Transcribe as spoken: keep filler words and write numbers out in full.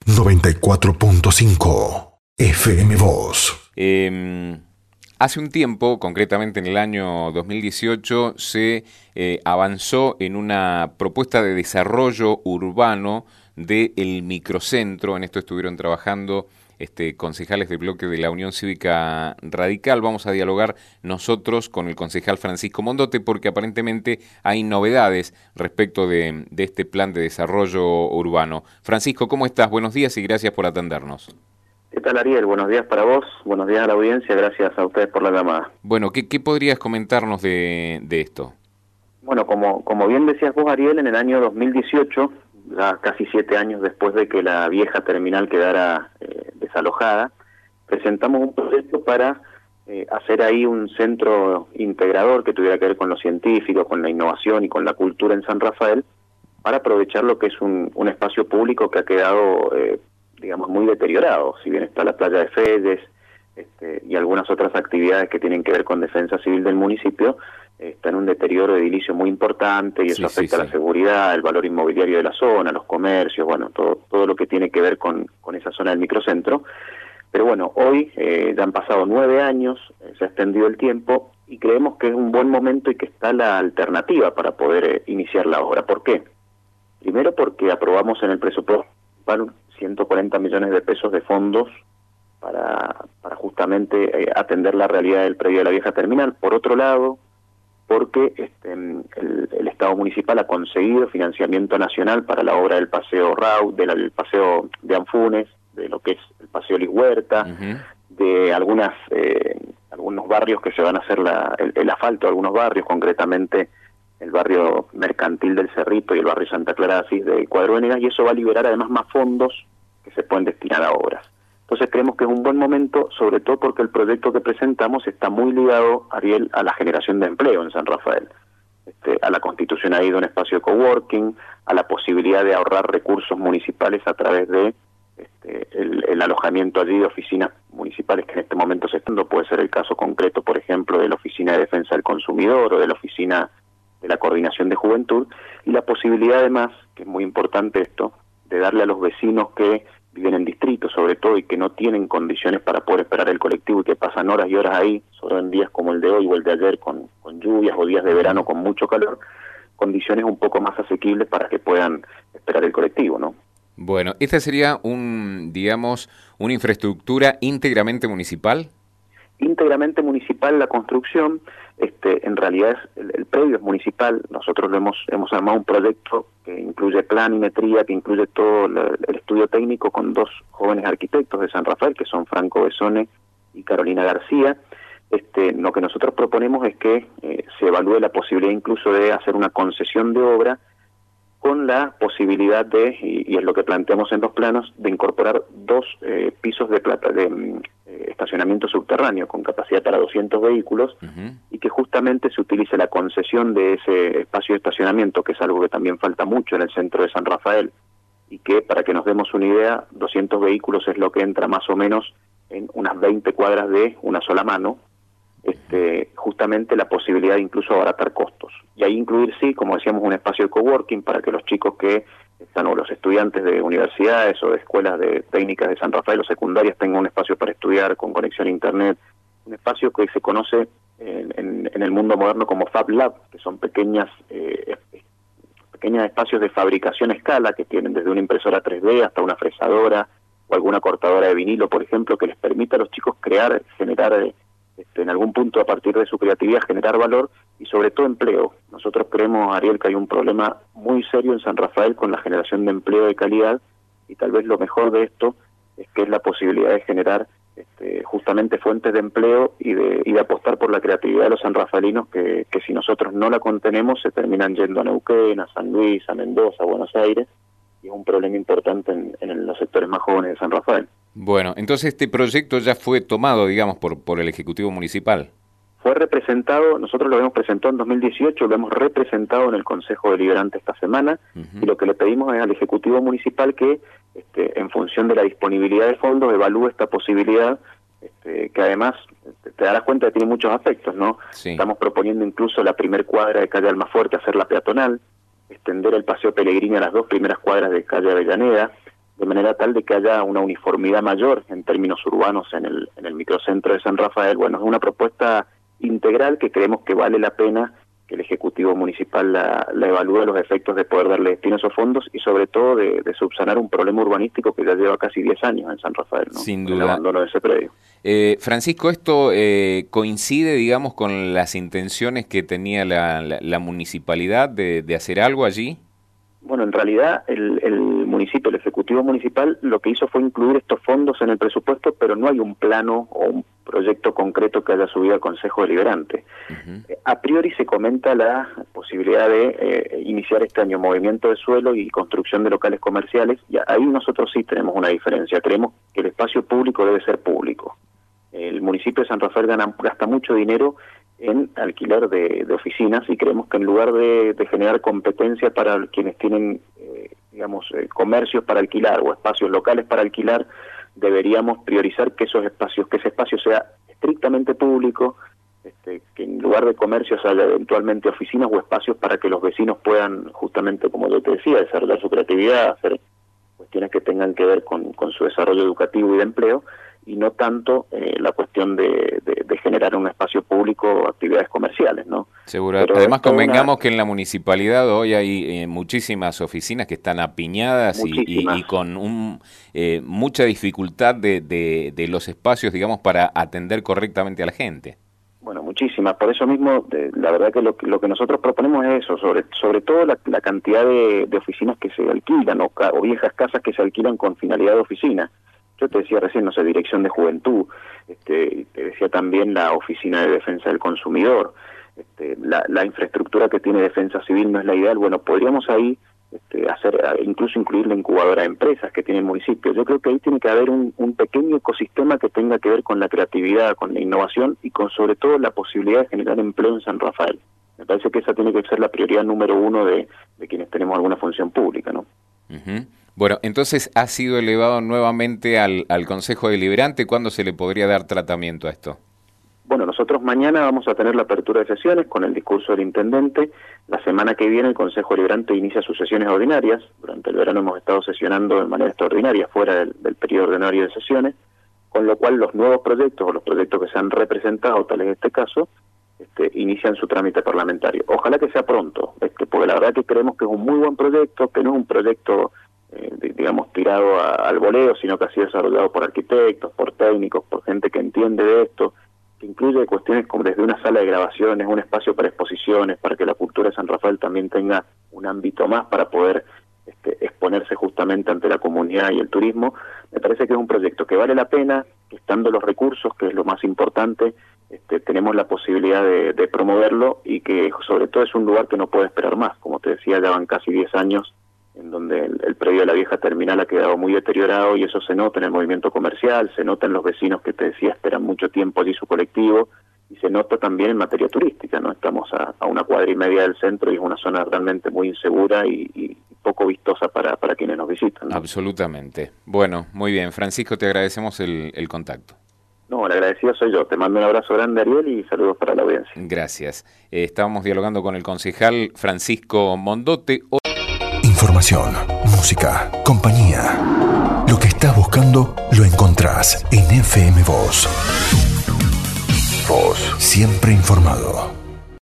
noventa y cuatro punto cinco F M Voz. Eh, hace un tiempo, concretamente en el año dos mil dieciocho, se eh, avanzó en una propuesta de desarrollo urbano del microcentro. En esto estuvieron trabajando este, concejales del bloque de la Unión Cívica Radical. Vamos a dialogar nosotros con el concejal Francisco Mondote porque aparentemente hay novedades respecto de, de este plan de desarrollo urbano. Francisco, ¿cómo estás? Buenos días y gracias por atendernos. ¿Qué tal, Ariel? Buenos días para vos, buenos días a la audiencia, gracias a ustedes por la llamada. Bueno, ¿qué, qué podrías comentarnos de, de esto? Bueno, como, como bien decías vos, Ariel, en el año dos mil dieciocho, ya casi siete años después de que la vieja terminal quedara eh, desalojada, presentamos un proyecto para eh, hacer ahí un centro integrador que tuviera que ver con lo científico, con la innovación y con la cultura en San Rafael, para aprovechar lo que es un, un espacio público que ha quedado, eh, digamos, muy deteriorado. Si bien está la playa de Felles este, y algunas otras actividades que tienen que ver con defensa civil del municipio, eh, está en un deterioro edilicio muy importante y eso Sí, afecta sí, a sí. la seguridad, el valor inmobiliario de la zona, los comercios, bueno, todo, todo lo que tiene que ver con, con esa zona del microcentro. Pero bueno, hoy eh, ya han pasado nueve años, eh, se ha extendido el tiempo y creemos que es un buen momento y que está la alternativa para poder eh, iniciar la obra. ¿Por qué? Primero porque aprobamos en el presupuesto ciento cuarenta millones de pesos de fondos para, para justamente eh, atender la realidad del predio de la vieja terminal. Por otro lado, porque este, el, el Estado municipal ha conseguido financiamiento nacional para la obra del Paseo Rau, del el Paseo de Anfunes, de lo que es el Paseo Lishuerta, Uh-huh. de algunas eh, algunos barrios que se van a hacer la, el, el asfalto de algunos barrios, concretamente el barrio mercantil del Cerrito y el barrio Santa Clara de Asís de Cuadruénegas, y eso va a liberar además más fondos que se pueden destinar a obras. Entonces creemos que es un buen momento, sobre todo porque el proyecto que presentamos está muy ligado, Ariel, a la generación de empleo en San Rafael, este, a la constitución ahí de un espacio de coworking, a la posibilidad de ahorrar recursos municipales a través de este, el, el alojamiento allí de oficinas municipales que en este momento se están dando. Puede ser el caso concreto, por ejemplo, de la Oficina de Defensa del Consumidor o de la Oficina de la Coordinación de Juventud, y la posibilidad además, que es muy importante esto, de darle a los vecinos que viven en distritos sobre todo y que no tienen condiciones para poder esperar el colectivo y que pasan horas y horas ahí, sobre todo en días como el de hoy o el de ayer con, con lluvias o días de verano con mucho calor, condiciones un poco más asequibles para que puedan esperar el colectivo, ¿no? Bueno, ¿esta sería un, digamos, una infraestructura íntegramente municipal? Íntegramente municipal la construcción, este, en realidad es, el, el predio es municipal. Nosotros lo hemos hemos armado un proyecto que incluye planimetría, que incluye todo la, el estudio técnico con dos jóvenes arquitectos de San Rafael, que son Franco Besone y Carolina García. Este, lo que nosotros proponemos es que eh, se evalúe la posibilidad incluso de hacer una concesión de obra con la posibilidad de, y, y es lo que planteamos en los planos, de incorporar dos eh, pisos de plata de eh, estacionamiento subterráneo con capacidad para doscientos vehículos, Uh-huh. y que justamente se utilice la concesión de ese espacio de estacionamiento, que es algo que también falta mucho en el centro de San Rafael, y que, para que nos demos una idea, doscientos vehículos es lo que entra más o menos en unas veinte cuadras de una sola mano, este, justamente la posibilidad de incluso abaratar costos. Y ahí incluir, sí, como decíamos, un espacio de coworking para que los chicos que están, o los estudiantes de universidades o de escuelas de técnicas de San Rafael o secundarias, tengan un espacio para estudiar con conexión a internet, un espacio que se conoce en, en, en el mundo moderno como Fab Lab, que son pequeñas eh, pequeños espacios de fabricación a escala que tienen desde una impresora tres D hasta una fresadora o alguna cortadora de vinilo, por ejemplo, que les permita a los chicos crear, generar este, en algún punto a partir de su creatividad, generar valor y sobre todo empleo. Nosotros creemos, Ariel, que hay un problema muy serio en San Rafael con la generación de empleo de calidad, y tal vez lo mejor de esto es que es la posibilidad de generar este, justamente fuentes de empleo y de, y de apostar por la creatividad de los sanrafaelinos que, que si nosotros no la contenemos se terminan yendo a Neuquén, a San Luis, a Mendoza, a Buenos Aires, y es un problema importante en, en los sectores más jóvenes de San Rafael. Bueno, entonces este proyecto ya fue tomado, digamos, por, por el Ejecutivo Municipal. Fue representado, nosotros lo habíamos presentado en dos mil dieciocho, lo hemos representado en el Consejo Deliberante esta semana, uh-huh. y lo que le pedimos es al Ejecutivo Municipal que, este, en función de la disponibilidad de fondos, evalúe esta posibilidad, este, que además te, te darás cuenta que tiene muchos aspectos, ¿no? Sí. Estamos proponiendo incluso la primer cuadra de calle Almafuerte, hacerla peatonal, extender el Paseo Pellegrini a las dos primeras cuadras de calle Avellaneda, de manera tal de que haya una uniformidad mayor en términos urbanos en el, en el microcentro de San Rafael. Bueno, es una propuesta integral que creemos que vale la pena que el Ejecutivo Municipal la, la evalúe los efectos de poder darle destino a esos fondos y sobre todo de, de subsanar un problema urbanístico que ya lleva casi diez años en San Rafael, ¿no? Sin duda. El abandono de ese predio. Eh, Francisco, ¿esto eh, coincide, digamos, con las intenciones que tenía la, la, la municipalidad de, de hacer algo allí? Bueno, en realidad el, el municipio, el Ejecutivo Municipal, lo que hizo fue incluir estos fondos en el presupuesto, pero no hay un plano o un proyecto concreto que haya subido al Consejo Deliberante. Uh-huh. A priori se comenta la posibilidad de eh, iniciar este año movimiento de suelo y construcción de locales comerciales, y ahí nosotros sí tenemos una diferencia. Creemos que el espacio público debe ser público. El municipio de San Rafael gana, gasta mucho dinero en alquiler de, de oficinas y creemos que en lugar de, de generar competencia para quienes tienen, eh, digamos, eh, comercios para alquilar o espacios locales para alquilar, deberíamos priorizar que esos espacios, que ese espacio sea estrictamente público, este, que en lugar de comercios haya eventualmente oficinas o espacios para que los vecinos puedan, justamente como yo te decía, desarrollar su creatividad, hacer cuestiones que tengan que ver con, con su desarrollo educativo y de empleo, y no tanto eh, la cuestión de, de, de generar un espacio público o actividades comerciales, ¿no? Seguro. Pero además convengamos una... que en la municipalidad hoy hay eh, muchísimas oficinas que están apiñadas y, y, y con un, eh, mucha dificultad de, de, de los espacios, digamos, para atender correctamente a la gente. Bueno, muchísimas. Por eso mismo, de, la verdad que lo, lo que nosotros proponemos es eso, sobre sobre todo la, la cantidad de, de oficinas que se alquilan o, o viejas casas que se alquilan con finalidad de oficina. Yo te decía recién, no sé, Dirección de Juventud, este, te decía también la Oficina de Defensa del Consumidor, este, la, la infraestructura que tiene Defensa Civil no es la ideal. Bueno, podríamos ahí este, hacer, incluso incluir la incubadora de empresas que tiene el municipio. Yo creo que ahí tiene que haber un, un pequeño ecosistema que tenga que ver con la creatividad, con la innovación y con sobre todo la posibilidad de generar empleo en San Rafael. Me parece que esa tiene que ser la prioridad número uno de, de quienes tenemos alguna función pública, ¿no? Uh-huh. Bueno, entonces ha sido elevado nuevamente al, al Consejo Deliberante. ¿Cuándo se le podría dar tratamiento a esto? Bueno, nosotros mañana vamos a tener la apertura de sesiones con el discurso del intendente. La semana que viene el Consejo Deliberante inicia sus sesiones ordinarias. Durante el verano hemos estado sesionando de manera extraordinaria fuera del, del periodo ordinario de sesiones, con lo cual los nuevos proyectos o los proyectos que se han representado, tal es este caso, este, inician su trámite parlamentario. Ojalá que sea pronto, este, porque la verdad que creemos que es un muy buen proyecto, que no es un proyecto Eh, digamos, tirado a, al voleo, sino que ha sido desarrollado por arquitectos, por técnicos, por gente que entiende de esto, que incluye cuestiones como desde una sala de grabaciones, un espacio para exposiciones, para que la cultura de San Rafael también tenga un ámbito más para poder este, exponerse justamente ante la comunidad y el turismo. Me parece que es un proyecto que vale la pena, que estando los recursos, que es lo más importante, este, tenemos la posibilidad de, de promoverlo y que sobre todo es un lugar que no puede esperar más. Como te decía, ya van casi diez años en donde el, el predio de la vieja terminal ha quedado muy deteriorado y eso se nota en el movimiento comercial, se nota en los vecinos que te decía esperan mucho tiempo allí su colectivo y se nota también en materia turística, ¿no? Estamos a, a una cuadra y media del centro y es una zona realmente muy insegura y, y poco vistosa para, para quienes nos visitan, ¿no? Absolutamente. Bueno, muy bien. Francisco, te agradecemos el, el contacto. No, el agradecido soy yo. Te mando un abrazo grande, Ariel, y saludos para la audiencia. Gracias. Eh, estábamos dialogando con el concejal Francisco Mondote. Información, música, compañía. Lo que estás buscando lo encontrás en F M Voz. Voz, siempre informado.